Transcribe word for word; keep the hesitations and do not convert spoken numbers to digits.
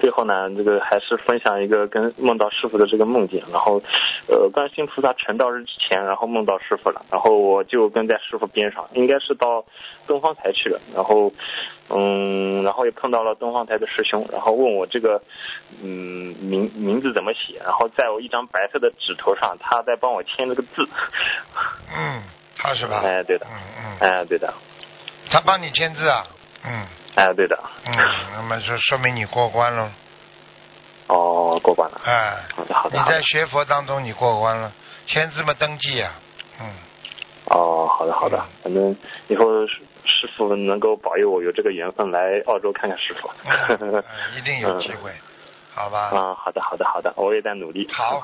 最后呢，这个还是分享一个跟梦到师傅的这个梦境。然后，呃，观世音菩萨成道日之前，然后梦到师傅了，然后我就跟在师傅边上，应该是到东方台去了。然后，嗯，然后也碰到了东方台的师兄，然后问我这个，嗯，名名字怎么写。然后在我一张白色的纸头上，他在帮我签了个字。 嗯，他是吧？ 哎，对的。 嗯嗯。 哎，对的。 他帮你签字啊？嗯。 哎，对的。 嗯，那么就说明你过关了。 哦，过关了。 哎， 好的好的。 你在学佛当中你过关了，签字嘛登记啊。嗯。 哦，好的好的，反正以后师师傅能够保佑我有这个缘分来澳洲看看师傅。 嗯嗯、一定有机会， 嗯、 好吧？ 啊、嗯，好的好的好的，我也在努力。 好。